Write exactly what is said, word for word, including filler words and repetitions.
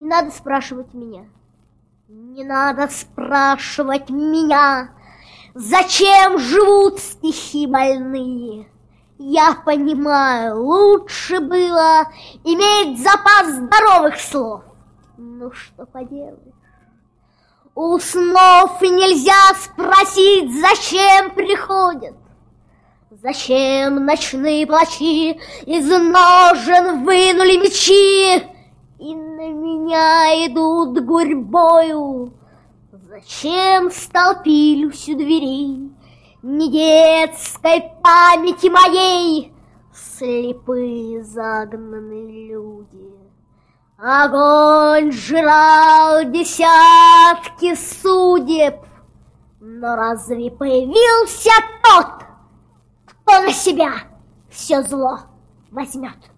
Не надо спрашивать меня. Не надо спрашивать меня, зачем живут стихи больные. Я понимаю, лучше было иметь запас здоровых слов. Ну что поделаешь? У снов нельзя спросить, зачем приходят. Зачем ночные плачи из ножен вынули мечи и на меня идут гурьбою? Зачем столпились у дверей не детской памяти моей слепые загнанные люди? Огонь жрал десятки судеб, но разве появился тот, кто на себя все зло возьмет?